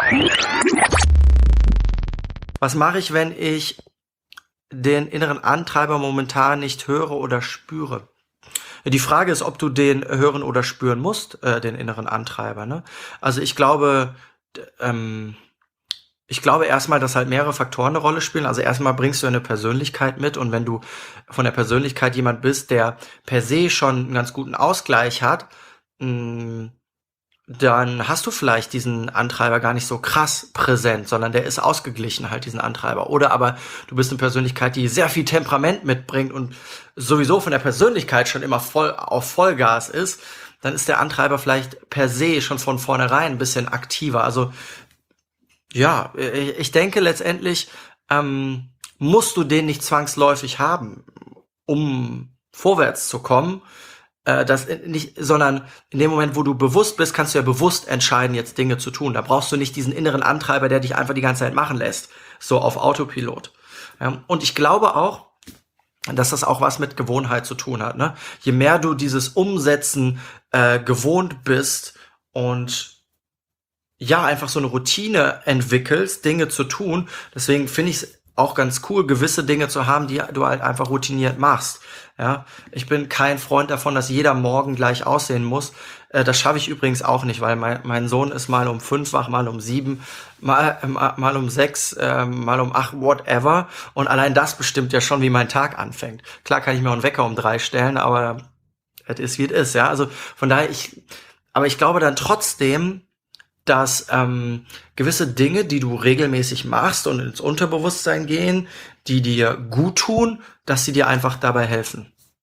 Was mache ich, wenn ich den inneren Antreiber momentan nicht höre oder spüre? Die Frage ist, ob du den hören oder spüren musst, den inneren Antreiber, ne? Also ich glaube erstmal, dass halt mehrere Faktoren eine Rolle spielen. Also erstmal bringst du eine Persönlichkeit mit, und wenn du von der Persönlichkeit jemand bist, der per se schon einen ganz guten Ausgleich hat, dann hast du vielleicht diesen Antreiber gar nicht so krass präsent, sondern der ist ausgeglichen halt, diesen Antreiber. Oder aber du bist eine Persönlichkeit, die sehr viel Temperament mitbringt und sowieso von der Persönlichkeit schon immer voll auf Vollgas ist, dann ist der Antreiber vielleicht per se schon von vornherein ein bisschen aktiver. Also ja, ich denke letztendlich musst du den nicht zwangsläufig haben, um vorwärts zu kommen. Das nicht, sondern in dem Moment, wo du bewusst bist, kannst du ja bewusst entscheiden, jetzt Dinge zu tun. Da brauchst du nicht diesen inneren Antreiber, der dich einfach die ganze Zeit machen lässt, so auf Autopilot. Und ich glaube auch, dass das auch was mit Gewohnheit zu tun hat. Ne? Je mehr du dieses Umsetzen gewohnt bist und ja, einfach so eine Routine entwickelst, Dinge zu tun. Deswegen finde ich es auch ganz cool, gewisse Dinge zu haben, die du halt einfach routiniert machst. Ja, ich bin kein Freund davon, dass jeder Morgen gleich aussehen muss. Das schaffe ich übrigens auch nicht, weil mein Sohn ist mal um 5 wach, mal um 7, mal um 6, mal um 8, whatever. Und allein das bestimmt ja schon, wie mein Tag anfängt. Klar kann ich mir auch einen Wecker um 3 stellen, aber es ist, wie es ist. Ja, also von daher, aber ich glaube dann trotzdem, dass gewisse Dinge, die du regelmäßig machst und ins Unterbewusstsein gehen, die dir gut tun, dass sie dir einfach dabei helfen.